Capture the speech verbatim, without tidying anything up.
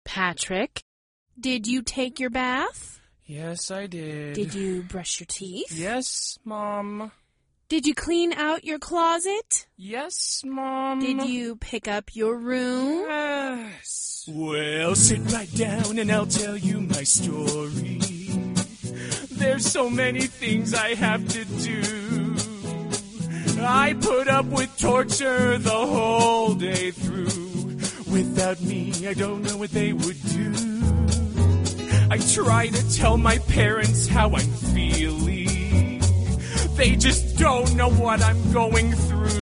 Patrick, did you take your bath? Yes, I did. Did you brush your teeth? Yes, Mom. Did you clean out your closet? Yes, Mom. Did you pick up your room? Yes. Well, sit right down and I'll tell you my story. There's so many things I have to do. I put up with torture the whole day through. Without me, I don't know what they would do. I try to tell my parents how I'm feeling. They just don't know what I'm going through.